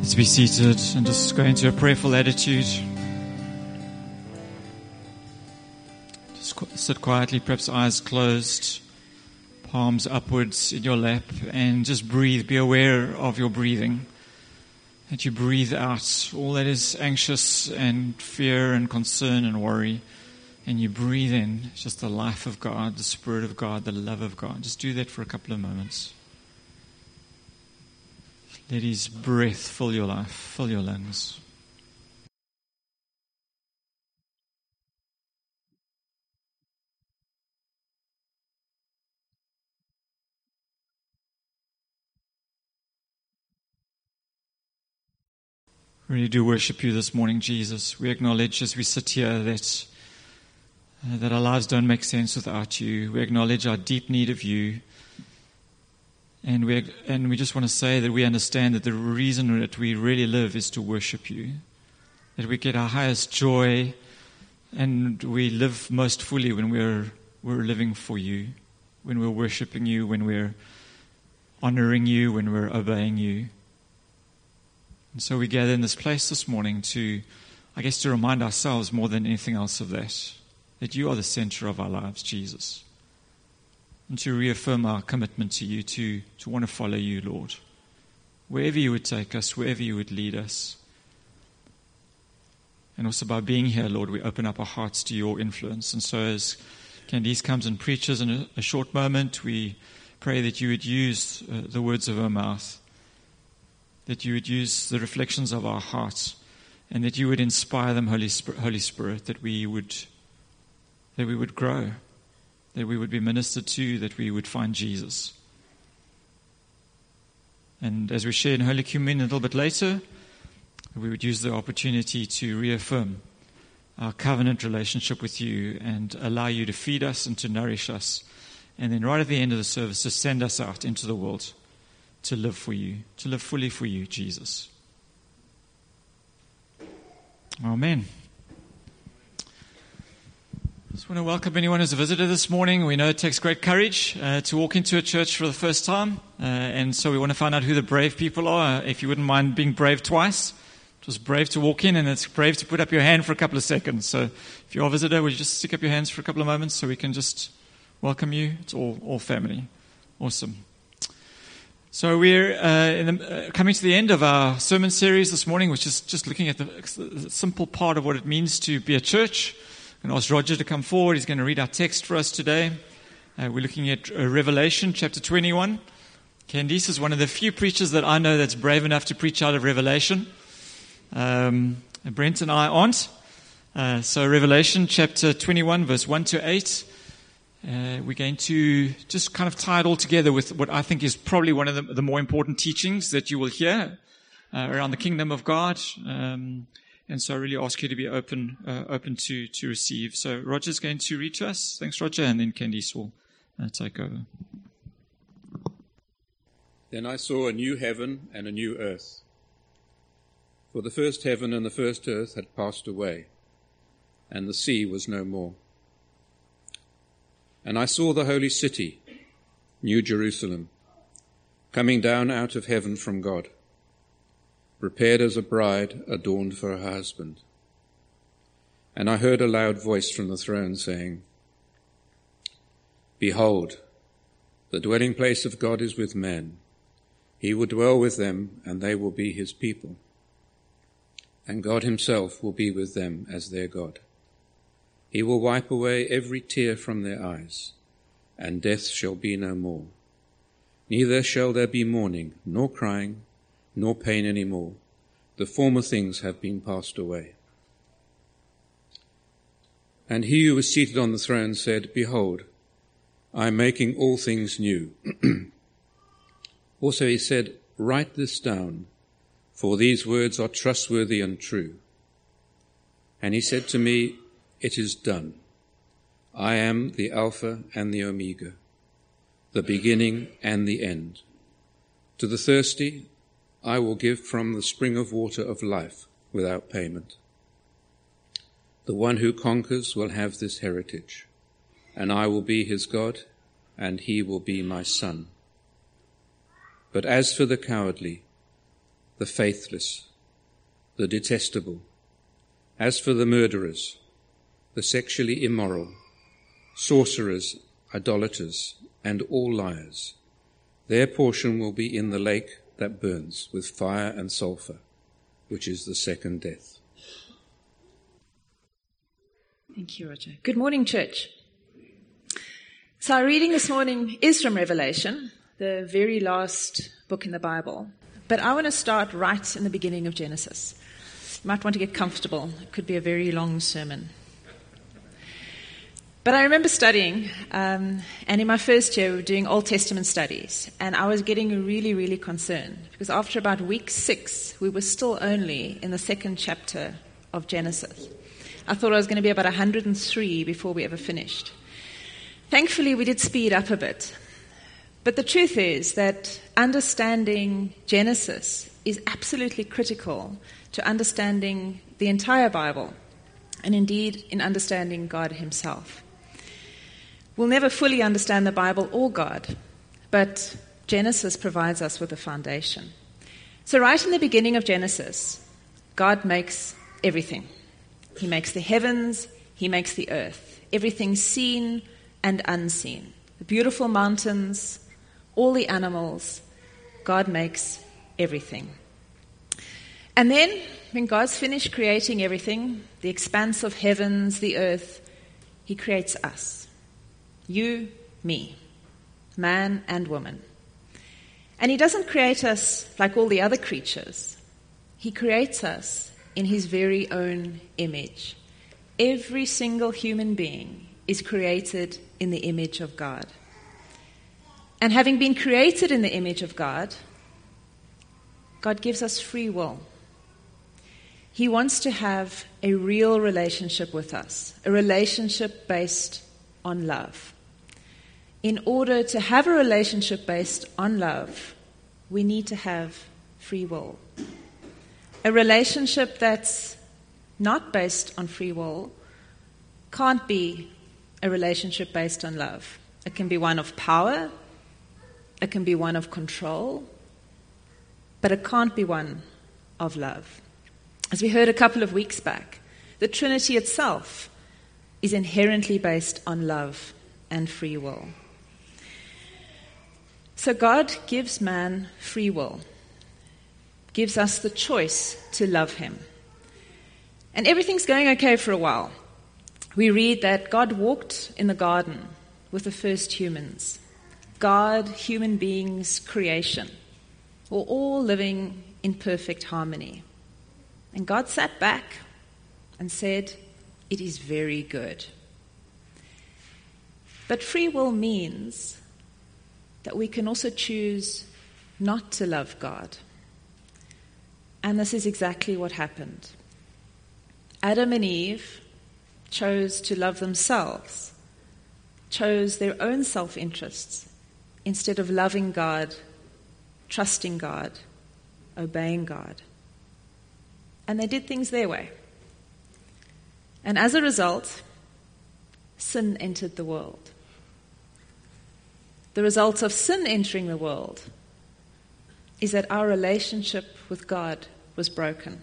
Let's be seated and just go into a prayerful attitude. Just sit quietly, perhaps eyes closed, palms upwards in your lap, and just breathe. Be aware of your breathing. That you breathe out all that is anxious and fear and concern and worry. And you breathe in just the life of God, the Spirit of God, the love of God. Just do that for a couple of moments. Let His breath fill your life, fill your lungs. We really do worship you this morning, Jesus. We acknowledge as we sit here that our lives don't make sense without you. We acknowledge our deep need of you. And we just want to say that we understand that the reason that we really live is to worship you. That we get our highest joy and we live most fully when we're living for you, when we're worshiping you, when we're honoring you, when we're obeying you. And so we gather in this place this morning to remind ourselves more than anything else of that you are the center of our lives, Jesus. And to reaffirm our commitment to you, to want to follow you, Lord. Wherever you would take us, wherever you would lead us. And also by being here, Lord, we open up our hearts to your influence. And so as Candice comes and preaches in a short moment, we pray that you would use the words of her mouth, that you would use the reflections of our hearts, and that you would inspire them, Holy Spirit, that we would grow, that we would be ministered to, that we would find Jesus. And as we share in Holy Communion a little bit later, we would use the opportunity to reaffirm our covenant relationship with you and allow you to feed us and to nourish us. And then right at the end of the service, to send us out into the world to live for you, to live fully for you, Jesus. Amen. I just want to welcome anyone who's a visitor this morning. We know it takes great courage to walk into a church for the first time. And so we want to find out who the brave people are. If you wouldn't mind being brave twice. It was brave to walk in and it's brave to put up your hand for a couple of seconds. So if you're a visitor, would you just stick up your hands for a couple of moments so we can just welcome you? It's all family. Awesome. So we're coming to the end of our sermon series this morning, which is just looking at the simple part of what it means to be a church. I'm going to ask Roger to come forward. He's going to read our text for us today. We're looking at Revelation chapter 21. Candice is one of the few preachers that I know that's brave enough to preach out of Revelation. Brent and I aren't. So Revelation chapter 21, verse 1 to 8. We're going to just kind of tie it all together with what I think is probably one of the more important teachings that you will hear around the kingdom of God. And so I really ask you to be open to receive. So Roger's going to read to us. Thanks, Roger. And then Candice will take over. Then I saw a new heaven and a new earth. For the first heaven and the first earth had passed away, and the sea was no more. And I saw the holy city, New Jerusalem, coming down out of heaven from God, prepared as a bride adorned for her husband. And I heard a loud voice from the throne saying, Behold, the dwelling place of God is with men. He will dwell with them, and they will be his people. And God himself will be with them as their God. He will wipe away every tear from their eyes, and death shall be no more. Neither shall there be mourning, nor crying, nor pain any more. The former things have been passed away. And he who was seated on the throne said, Behold, I am making all things new. Also he said, Write this down, for these words are trustworthy and true. And he said to me, It is done. I am the Alpha and the Omega, the beginning and the end. To the thirsty, I will give from the spring of water of life without payment. The one who conquers will have this heritage, and I will be his God, and he will be my son. But as for the cowardly, the faithless, the detestable. As for the murderers, the sexually immoral, sorcerers, idolaters, and all liars, their portion will be in the lake that burns with fire and sulfur, which is the second death. Thank you, Roger. Good morning, church. So our reading this morning is from Revelation, the very last book in the Bible. But I want to start right in the beginning of Genesis. You might want to get comfortable. It could be a very long sermon. But I remember studying, and in my first year we were doing Old Testament studies, and I was getting really, really concerned, because after about week 6, we were still only in the second chapter of Genesis. I thought I was going to be about 103 before we ever finished. Thankfully, we did speed up a bit. But the truth is that understanding Genesis is absolutely critical to understanding the entire Bible, and indeed in understanding God himself. We'll never fully understand the Bible or God, but Genesis provides us with a foundation. So right in the beginning of Genesis, God makes everything. He makes the heavens, he makes the earth, everything seen and unseen. The beautiful mountains, all the animals, God makes everything. And then, when God's finished creating everything, the expanse of heavens, the earth, he creates us. You, me, man and woman. And he doesn't create us like all the other creatures. He creates us in his very own image. Every single human being is created in the image of God. And having been created in the image of God, God gives us free will. He wants to have a real relationship with us, a relationship based on love. In order to have a relationship based on love, we need to have free will. A relationship that's not based on free will can't be a relationship based on love. It can be one of power, it can be one of control, but it can't be one of love. As we heard a couple of weeks back, the Trinity itself is inherently based on love and free will. So God gives man free will, gives us the choice to love him. And everything's going okay for a while. We read that God walked in the garden with the first humans. God, human beings, creation, were all living in perfect harmony. And God sat back and said, "It is very good." But free will means that we can also choose not to love God. And this is exactly what happened. Adam and Eve chose to love themselves, chose their own self-interests, instead of loving God, trusting God, obeying God. And they did things their way. And as a result, sin entered the world. The result of sin entering the world is that our relationship with God was broken.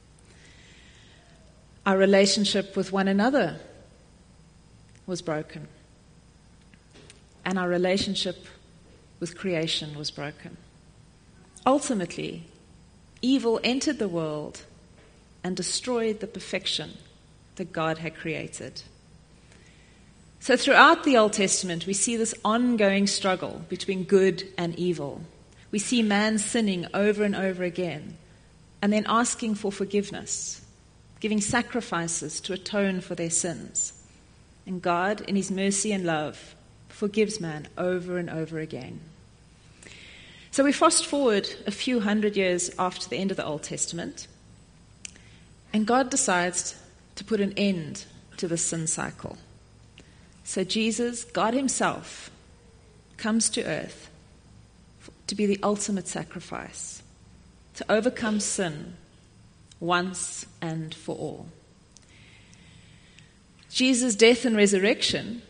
Our relationship with one another was broken. And our relationship with creation was broken. Ultimately, evil entered the world and destroyed the perfection that God had created. So throughout the Old Testament, we see this ongoing struggle between good and evil. We see man sinning over and over again, and then asking for forgiveness, giving sacrifices to atone for their sins. And God, in his mercy and love, forgives man over and over again. So we fast forward a few hundred years after the end of the Old Testament, and God decides to put an end to the sin cycle. So Jesus, God himself, comes to earth to be the ultimate sacrifice, to overcome sin once and for all. Jesus' death and resurrection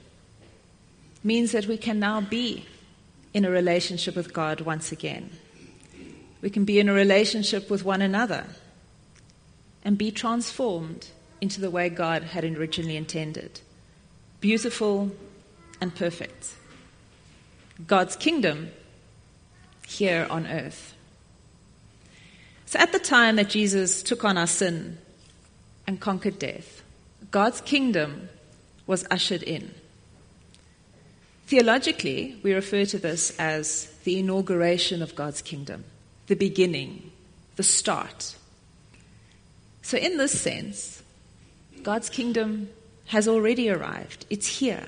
means that we can now be in a relationship with God once again. We can be in a relationship with one another and be transformed into the way God had originally intended. Beautiful and perfect. God's kingdom here on earth. So at the time that Jesus took on our sin and conquered death, God's kingdom was ushered in. Theologically, we refer to this as the inauguration of God's kingdom, the beginning, the start. So in this sense, God's kingdom has already arrived. It's here.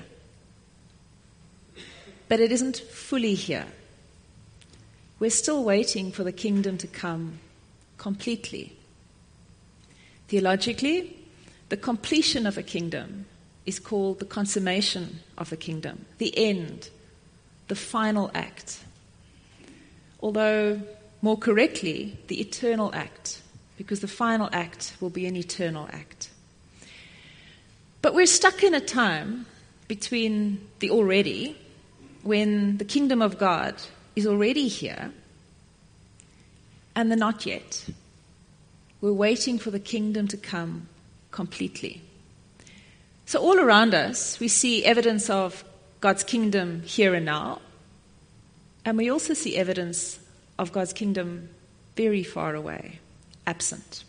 But it isn't fully here. We're still waiting for the kingdom to come completely. Theologically, the completion of a kingdom is called the consummation of the kingdom, the end, the final act. Although, more correctly, the eternal act, because the final act will be an eternal act. But we're stuck in a time between the already, when the kingdom of God is already here, and the not yet. We're waiting for the kingdom to come completely. So all around us, we see evidence of God's kingdom here and now, and we also see evidence of God's kingdom very far away, absent.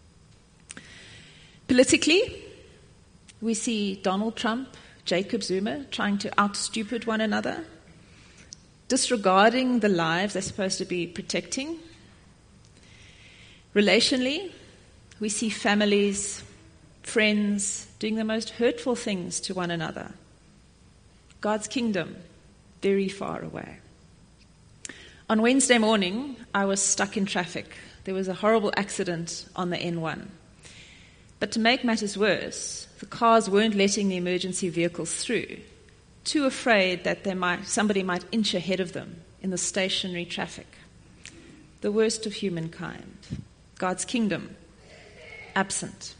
Politically, we see Donald Trump, Jacob Zuma trying to out-stupid one another, disregarding the lives they're supposed to be protecting. Relationally, we see families, friends doing the most hurtful things to one another. God's kingdom very far away. On Wednesday morning, I was stuck in traffic. There was a horrible accident on the N1. But to make matters worse, the cars weren't letting the emergency vehicles through, too afraid that somebody might inch ahead of them in the stationary traffic. The worst of humankind. God's kingdom, absent.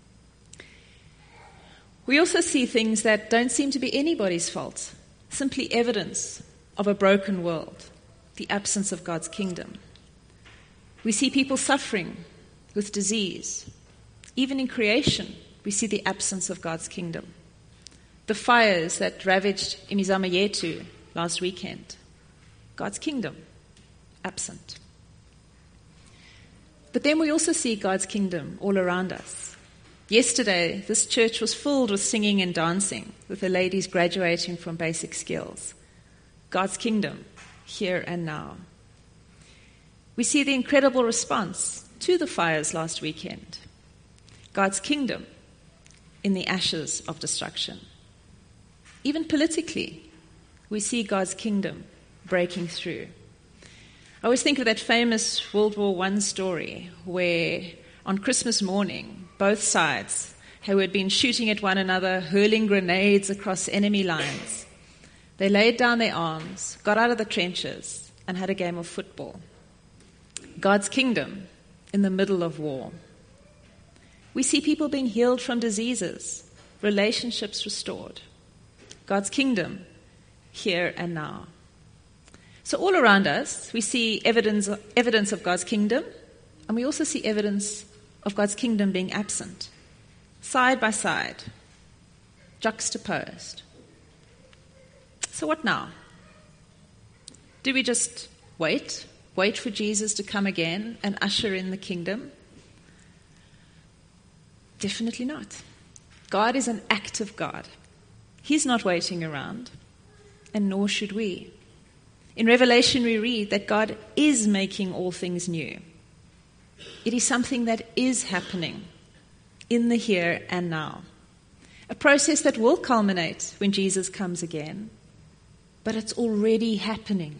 We also see things that don't seem to be anybody's fault, simply evidence of a broken world, the absence of God's kingdom. We see people suffering with disease. Even in creation, we see the absence of God's kingdom. The fires that ravaged Imizama Yethu last weekend. God's kingdom, absent. But then we also see God's kingdom all around us. Yesterday, this church was filled with singing and dancing, with the ladies graduating from basic skills. God's kingdom, here and now. We see the incredible response to the fires last weekend. God's kingdom in the ashes of destruction. Even politically, we see God's kingdom breaking through. I always think of that famous World War I story where on Christmas morning, both sides who had been shooting at one another, hurling grenades across enemy lines, they laid down their arms, got out of the trenches, and had a game of football. God's kingdom in the middle of war. We see people being healed from diseases, relationships restored. God's kingdom here and now. So all around us, we see evidence of God's kingdom, and we also see evidence of God's kingdom being absent, side by side, juxtaposed. So what now? Do we just wait for Jesus to come again and usher in the kingdom? Definitely not. God is an active God. He's not waiting around, and nor should we. In Revelation, we read that God is making all things new. It is something that is happening in the here and now. A process that will culminate when Jesus comes again, but it's already happening.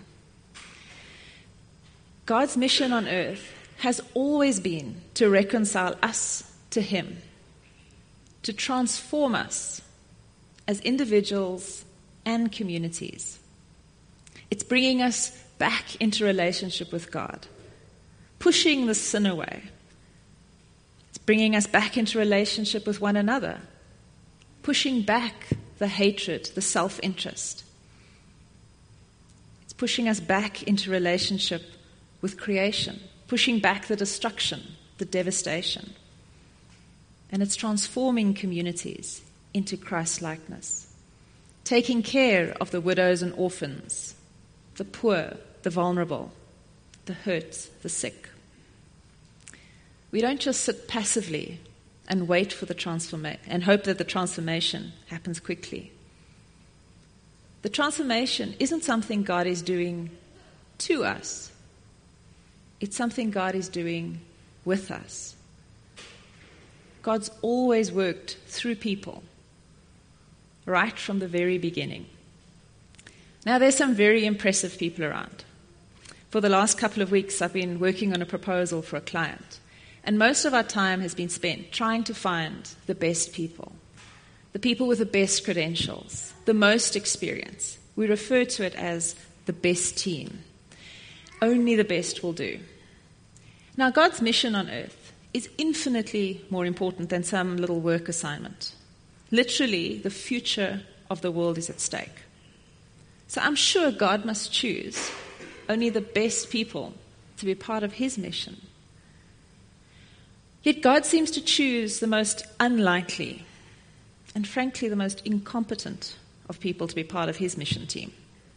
God's mission on earth has always been to reconcile us to Him, to transform us as individuals and communities. It's bringing us back into relationship with God, pushing the sin away. It's bringing us back into relationship with one another, pushing back the hatred, the self-interest. It's pushing us back into relationship with creation, pushing back the destruction, the devastation. And it's transforming communities into Christ-likeness, taking care of the widows and orphans, the poor, the vulnerable, the hurt, the sick. We don't just sit passively and wait for the transformation and hope that the transformation happens quickly. The transformation isn't something God is doing to us. It's something God is doing with us. God's always worked through people, right from the very beginning. Now, there's some very impressive people around. For the last couple of weeks, I've been working on a proposal for a client. And most of our time has been spent trying to find the best people, the people with the best credentials, the most experience. We refer to it as the best team. Only the best will do. Now, God's mission on earth is infinitely more important than some little work assignment. Literally, the future of the world is at stake. So I'm sure God must choose only the best people to be part of his mission. Yet God seems to choose the most unlikely and frankly the most incompetent of people to be part of his mission team.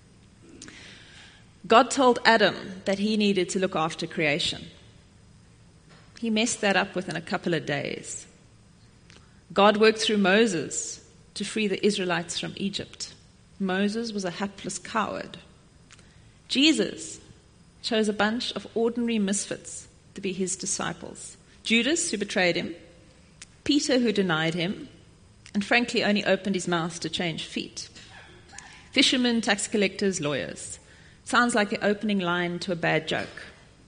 God told Adam that he needed to look after creation. He messed that up within a couple of days. God worked through Moses to free the Israelites from Egypt. Moses was a hapless coward. Jesus chose a bunch of ordinary misfits to be his disciples. Judas, who betrayed him, Peter, who denied him, and frankly only opened his mouth to change feet. Fishermen, tax collectors, lawyers. Sounds like the opening line to a bad joke.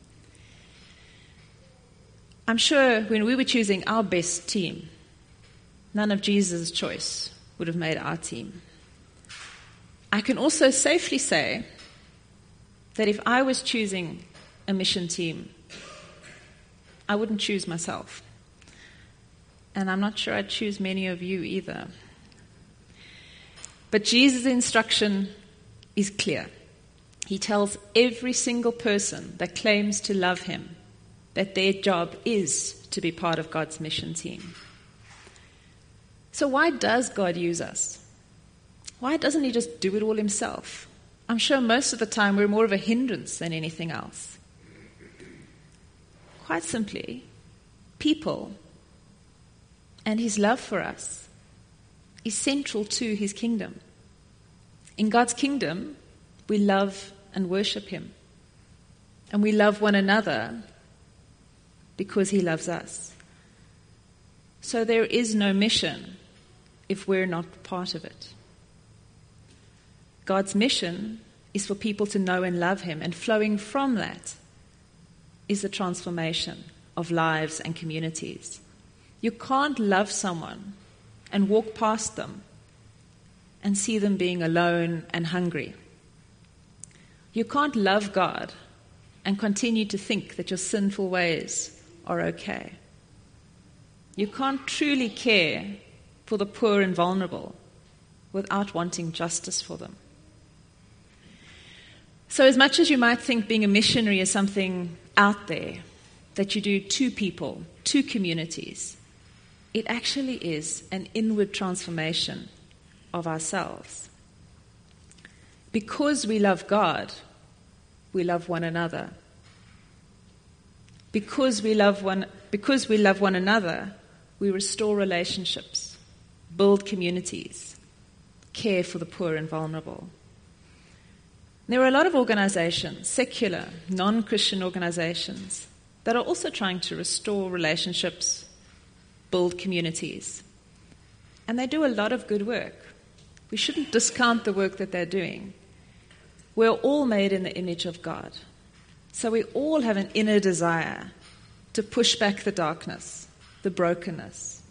I'm sure when we were choosing our best team, none of Jesus' choice would have made our team. I can also safely say that if I was choosing a mission team, I wouldn't choose myself. And I'm not sure I'd choose many of you either. But Jesus' instruction is clear. He tells every single person that claims to love him that their job is to be part of God's mission team. So why does God use us? Why doesn't he just do it all himself? I'm sure most of the time we're more of a hindrance than anything else. Quite simply, people and his love for us is central to his kingdom. In God's kingdom, we love and worship him. And we love one another because he loves us. So there is no mission if we're not part of it. God's mission is for people to know and love him, and flowing from that is the transformation of lives and communities. You can't love someone and walk past them and see them being alone and hungry. You can't love God and continue to think that your sinful ways are okay. You can't truly care for the poor and vulnerable without wanting justice for them. So as much as you might think being a missionary is something out there that you do to people, to communities, it actually is an inward transformation of ourselves. Because we love God, we love one another. Because we love one another, we restore relationships, build communities, care for the poor and vulnerable. There are a lot of organizations, secular, non-Christian organizations, that are also trying to restore relationships, build communities. And they do a lot of good work. We shouldn't discount the work that they're doing. We're all made in the image of God. So we all have an inner desire to push back the darkness, the brokenness.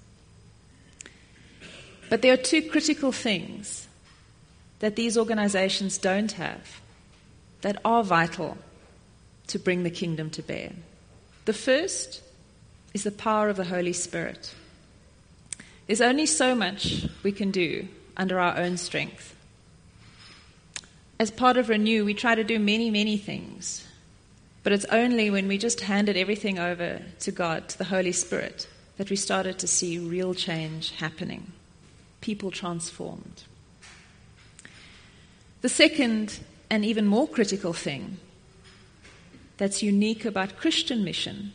But there are two critical things that these organizations don't have that are vital to bring the kingdom to bear. The first is the power of the Holy Spirit. There's only so much we can do under our own strength. As part of Renew, we try to do many, many things. But it's only when we just handed everything over to God, to the Holy Spirit, that we started to see real change happening. People transformed. The second and even more critical thing that's unique about Christian mission,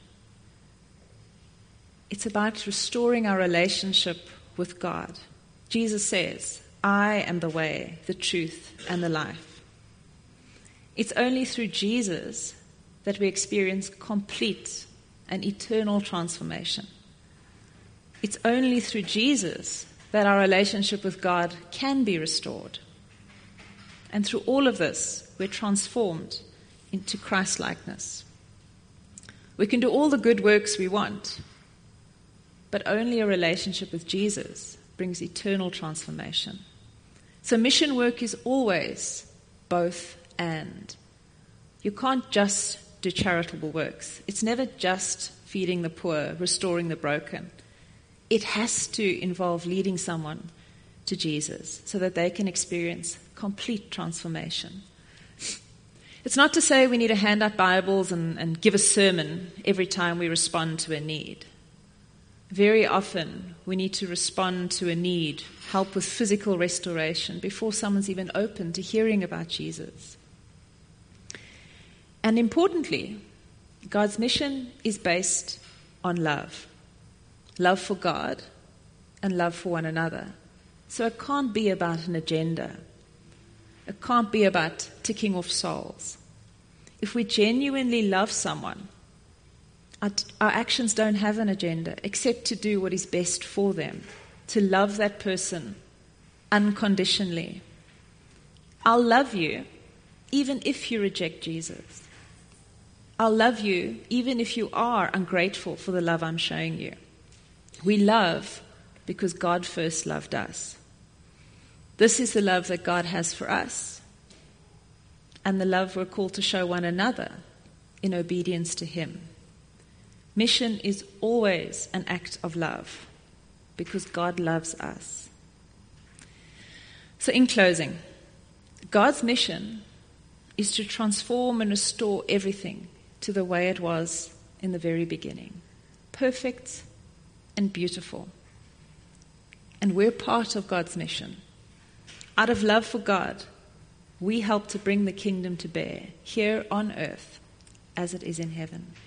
it's about restoring our relationship with God. Jesus says, I am the way, the truth, and the life. It's only through Jesus that we experience complete and eternal transformation. It's only through Jesus that our relationship with God can be restored. And through all of this, we're transformed into Christ-likeness. We can do all the good works we want, but only a relationship with Jesus brings eternal transformation. So mission work is always both and. You can't just do charitable works. It's never just feeding the poor, restoring the broken. It has to involve leading someone to Jesus so that they can experience complete transformation. It's not to say we need to hand out Bibles and give a sermon every time we respond to a need. Very often we need to respond to a need, help with physical restoration, before someone's even open to hearing about Jesus. And importantly, God's mission is based on love. Love for God and love for one another. So it can't be about an agenda. It can't be about ticking off souls. If we genuinely love someone, our actions don't have an agenda except to do what is best for them, to love that person unconditionally. I'll love you even if you reject Jesus. I'll love you even if you are ungrateful for the love I'm showing you. We love because God first loved us. This is the love that God has for us, and the love we're called to show one another in obedience to Him. Mission is always an act of love because God loves us. So in closing, God's mission is to transform and restore everything to the way it was in the very beginning. Perfect and beautiful. And we're part of God's mission. Out of love for God, we help to bring the kingdom to bear here on earth as it is in heaven.